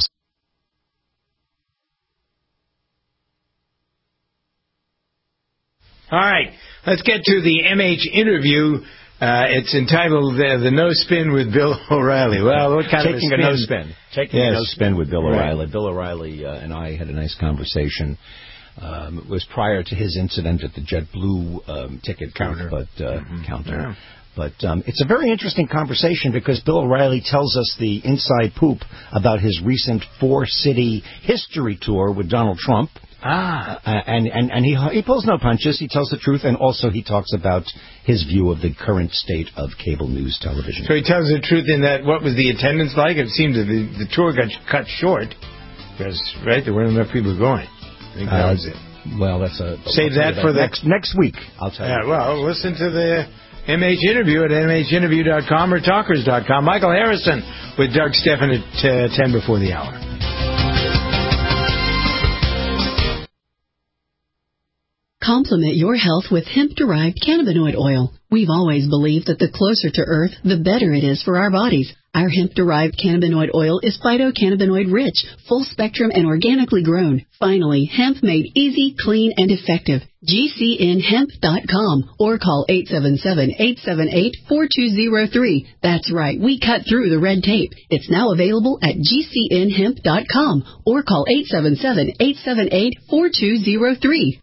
All right, let's get to the M H interview. Uh, it's entitled uh, The No Spin with Bill O'Reilly. Well, what kind Taking of a spin? a no spin. Taking yes. a no spin with Bill Right. O'Reilly. Bill O'Reilly uh, and I had a nice conversation. Um, it was prior to his incident at the JetBlue um, ticket Counter. Booth, but, uh, Mm-hmm. counter. Yeah. But um, it's a very interesting conversation because Bill O'Reilly tells us the inside poop about his recent four-city history tour with Donald Trump. Ah. Uh, and and, and he, he pulls no punches. He tells the truth. And also he talks about his view of the current state of cable news television. So he tells the truth in that, what was the attendance like? It seemed that the, the tour got cut short because, right, there weren't enough people going. I think that Uh, was it. Well, that's a... Save I'll tell that you for the... Next, next week, I'll tell Yeah, you. well, listen to the M H interview at M H interview dot com or talkers dot com. Michael Harrison with Doug Stephan at uh, ten before the hour. Complement your health with hemp-derived cannabinoid oil. We've always believed that the closer to Earth, the better it is for our bodies. Our hemp-derived cannabinoid oil is phytocannabinoid-rich, full-spectrum, and organically grown. Finally, hemp made easy, clean, and effective. G C N hemp dot com or call eight seven seven, eight seven eight, four two zero three. That's right, we cut through the red tape. It's now available at G C N hemp dot com or call eight seven seven, eight seven eight, four two zero three.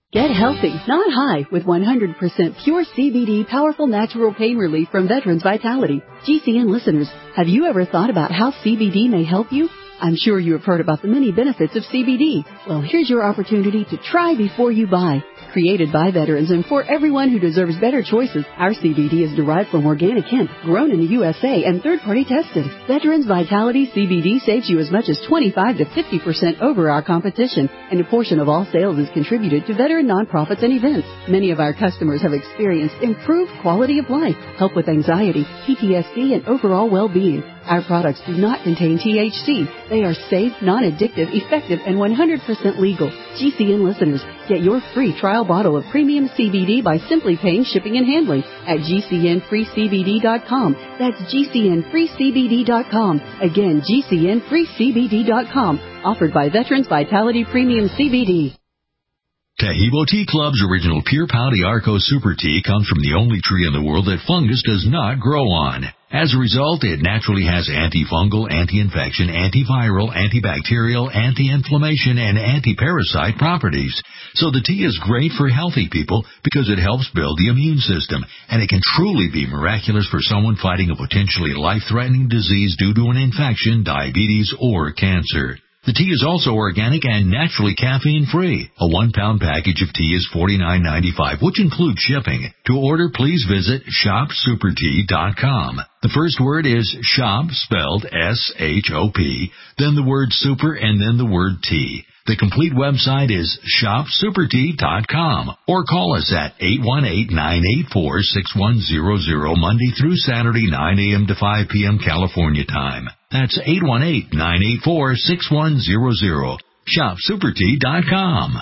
Get healthy, not high, with one hundred percent pure C B D powerful natural pain relief from Veterans Vitality. G C N listeners, have you ever thought about how C B D may help you? I'm sure you have heard about the many benefits of C B D. Well, here's your opportunity to try before you buy. Created by veterans and for everyone who deserves better choices, our C B D is derived from organic hemp, grown in the U S A and third-party tested. Veterans Vitality C B D saves you as much as twenty-five to fifty percent over our competition, and a portion of all sales is contributed to veteran nonprofits and events. Many of our customers have experienced improved quality of life, help with anxiety, P T S D, and overall well-being. Our products do not contain T H C. They are safe, non-addictive, effective, and one hundred percent legal. G C N listeners, get your free trial bottle of premium C B D by simply paying shipping and handling at G C N free C B D dot com. That's G C N free C B D dot com. Again, G C N free C B D dot com. Offered by Veterans Vitality Premium C B D. Tahibo Tea Club's original Pure Pau Arco Super Tea comes from the only tree in the world that fungus does not grow on. As a result, it naturally has antifungal, anti-infection, antiviral, antibacterial, anti-inflammation, and anti-parasite properties. So the tea is great for healthy people because it helps build the immune system, and it can truly be miraculous for someone fighting a potentially life-threatening disease due to an infection, diabetes, or cancer. The tea is also organic and naturally caffeine-free. A one-pound package of tea is forty-nine ninety-five, which includes shipping. To order, please visit shop super tea dot com. The first word is shop, spelled S H O P, then the word super, and then the word tea. The complete website is shop super tea dot com, or call us at eight one eight, nine eight four, six one zero zero Monday through Saturday, nine a.m. to five p.m. California time. That's eight one eight, nine eight four, six one zero zero. shop super tea dot com.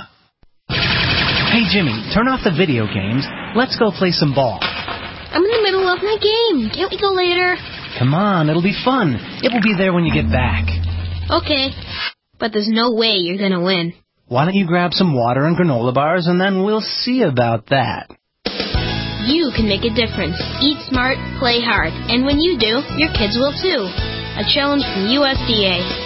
Hey, Jimmy, turn off the video games. Let's go play some ball. I'm in the middle of my game. Can't we go later? Come on, it'll be fun. It will be there when you get back. Okay. But there's no way you're gonna win. Why don't you grab some water and granola bars, and then we'll see about that. You can make a difference. Eat smart, play hard. And when you do, your kids will too. A challenge from U S D A.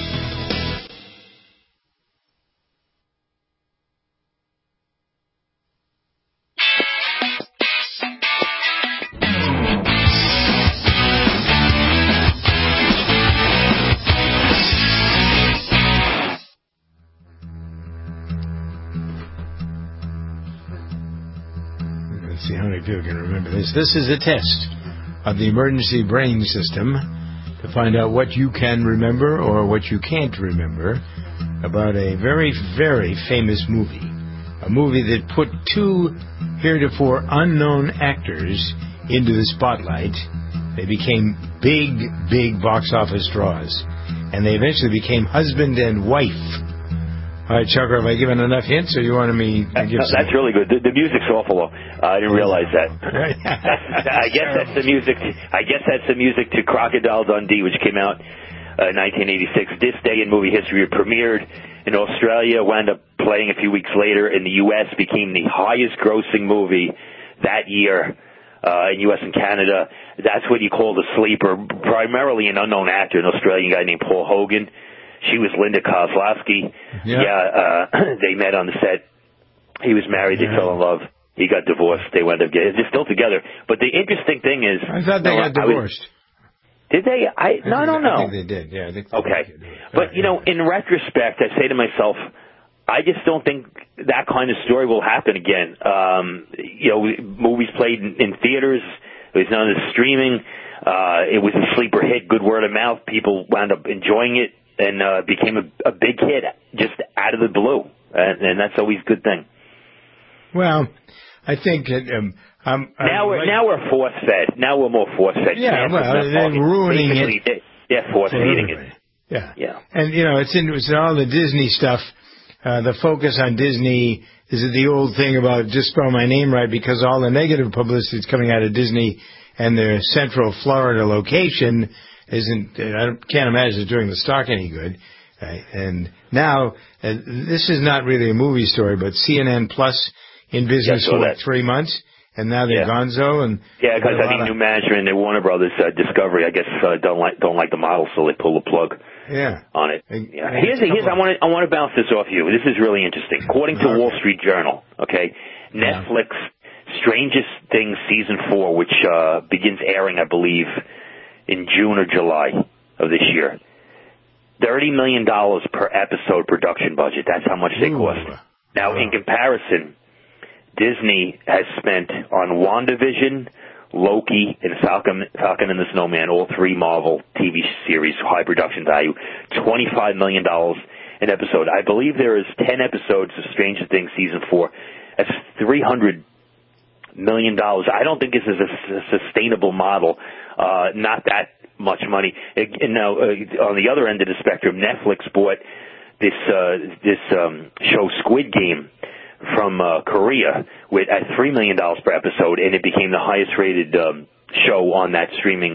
See how many people can remember this. This is a test of the emergency brain system to find out what you can remember or what you can't remember about a very, very famous movie. A movie that put two heretofore unknown actors into the spotlight. They became big, big box office draws. And they eventually became husband and wife. All right, Chucker, have I given enough hints, or you wanted me to give some? That's really good. The, the music's awful low. Uh, I didn't realize that. that's, I guess that's the music. I guess that's the music to Crocodile Dundee, which came out uh, in nineteen eighty-six. This day in movie history, it premiered in Australia, wound up playing a few weeks later in the U S, became the highest-grossing movie that year uh, in U S and Canada. That's what you call the sleeper. Primarily an unknown actor, an Australian guy named Paul Hogan. She was Linda Kozlowski. Yeah, yeah uh, they met on the set. He was married. They yeah. fell in love. He got divorced. They wound up getting. They're still together. But the interesting thing is, I thought they no, got divorced. Was, did they? I no, I, I don't know. I think they did. Yeah. I think they okay. Did. But you know, in retrospect, I say to myself, I just don't think that kind of story will happen again. Um, you know, movies played in, in theaters. It was none of the streaming. Uh, it was a sleeper hit, good word of mouth. People wound up enjoying it. And uh, became a, a big hit just out of the blue, and, and that's always a good thing. Well, I think that um, I'm, I'm now we're like, now we're force fed. Now we're more force fed. Yeah, well, they're ruining Basically, it. They're force feeding it. Yeah, yeah. And you know, it's in it's in all the Disney stuff. Uh, the focus on Disney is the old thing about just spell my name right, because all the negative publicity is coming out of Disney and their Central Florida location. Isn't I can't imagine it's doing the stock any good. Right? And now uh, this is not really a movie story, but C N N Plus in business yeah, for that. three months, and now they're Yeah. gonzo. And Yeah, because they're a I think lot of- new management at Warner Brothers uh, Discovery, I guess, uh, don't like don't like the model, so they pull the plug Yeah. on it. Yeah. yeah, Here's, here's I want to I want to bounce this off you. This is really interesting. According to Okay. Wall Street Journal, okay, Netflix Strangest Things season four, which uh, begins airing, I believe, in June or July of this year. Thirty million dollars per episode production budget. That's how much they cost. Now, in comparison, Disney has spent on WandaVision, Loki, and Falcon, Falcon and the Snowman, all three Marvel T V series, high production value, twenty-five million dollars an episode. I believe there is ten episodes of Stranger Things season four. That's three hundred million dollars. I don't think this is a, a sustainable model. Uh, not that much money. And now, uh, on the other end of the spectrum, Netflix bought this uh, this um, show Squid Game from uh, Korea with at three million dollars per episode, and it became the highest rated um, show on that streaming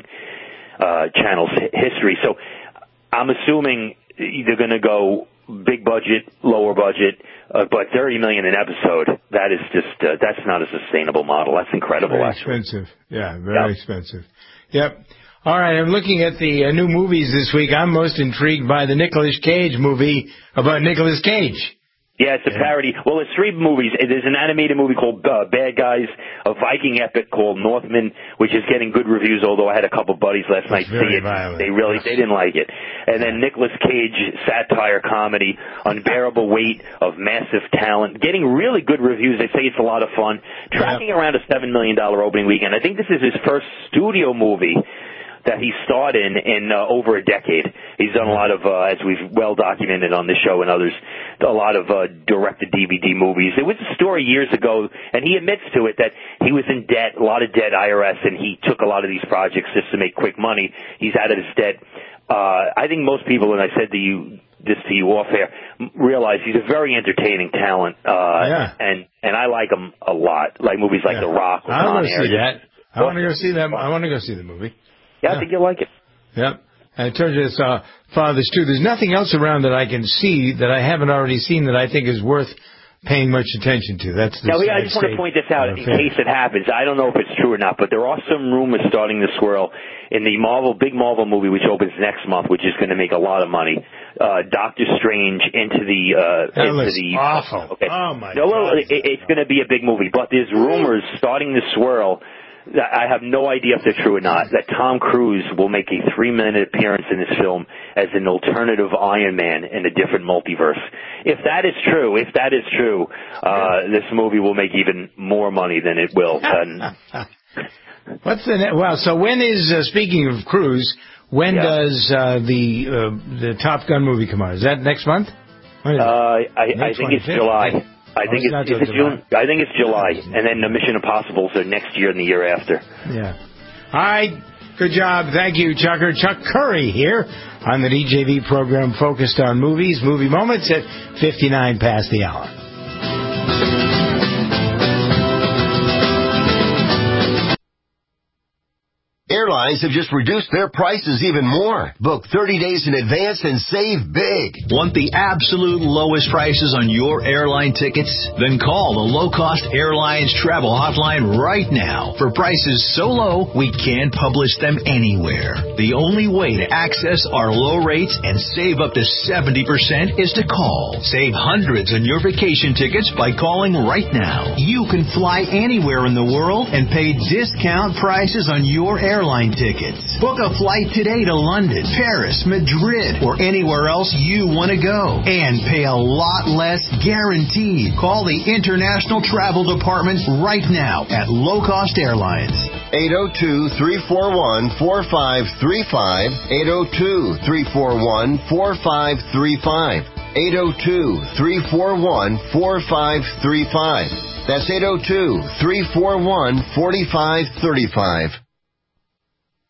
uh, channel's history. So I'm assuming they're going to go big budget, lower budget, uh, but thirty million dollars an episode, that is just, uh, that's not a sustainable model. That's incredible, Very actually. expensive. Yeah, very Yep. expensive. Yep. All right, I'm looking at the uh, new movies this week. I'm most intrigued by the Nicolas Cage movie about Nicolas Cage. Yeah, it's a parody. Well, it's three movies. There's an animated movie called uh, Bad Guys, a Viking epic called Northman, which is getting good reviews, although I had a couple buddies last night see very it. violent. They really they didn't like it. And then Nicolas Cage satire comedy, Unbearable Weight of Massive Talent, getting really good reviews. They say it's a lot of fun. Tracking around a seven million dollars opening weekend. I think this is his first studio movie that he starred in in uh, over a decade. He's done a lot of, uh, as we've well documented on this show and others, a lot of uh, direct-to-D V D movies. There was a story years ago, and he admits to it, that he was in debt, a lot of debt, I R S, and he took a lot of these projects just to make quick money. He's out of his debt. Uh, I think most people, and I said to you, this to you off air, realize he's a very entertaining talent, uh, Yeah. and, and I like him a lot, like movies like The Rock. Or I Con want to Air. see that. I want to go see them. I want to go see the movie. Yeah, I think you'll like it. Yep. And in terms of this, uh, Fathers too, there's nothing else around that I can see that I haven't already seen that I think is worth paying much attention to. That's the Now, yeah, I sad just want to state point this out of in affairs. case it happens. I don't know if it's true or not, but there are some rumors starting to swirl in the Marvel, big Marvel movie, which opens next month, which is going to make a lot of money. Uh, Doctor Strange into the, uh, That into looks the, awful. Okay. Oh my no, well, God. it, it's going to be a big movie, but there's rumors starting to swirl. I have no idea if they're true or not, that Tom Cruise will make a three-minute appearance in this film as an alternative Iron Man in a different multiverse. If that is true, if that is true, uh, this movie will make even more money than it will. And What's the ne- well? So when is uh, speaking of Cruise? When Yeah. does uh, the uh, the Top Gun movie come out? Is that next month? When is it? uh, I, I Next think one, it's fifth? July. I Oh, think it's not it's, till is it July. June? I think it's July, and then the Mission Impossibles are next year and the year after. Yeah. All right. Good job. Thank you, Chucker. Chuck Curry here on the D J V program focused on movies, movie moments at fifty-nine past the hour. Airlines have just reduced their prices even more. Book thirty days in advance and save big. Want the absolute lowest prices on your airline tickets? Then call the Low Cost Airlines Travel Hotline right now for prices so low we can't publish them anywhere. The only way to access our low rates and save up to seventy percent is to call. Save hundreds on your vacation tickets by calling right now. You can fly anywhere in the world and pay discount prices on your airline tickets. Book a flight today to London, Paris, Madrid, or anywhere else you want to go. And pay a lot less guaranteed. Call the International Travel Department right now at Low Cost Airlines. eight oh two, three four one, four five three five. eight oh two, three four one, four five three five. eight oh two, three four one, four five three five. That's eight oh two, three four one, four five three five.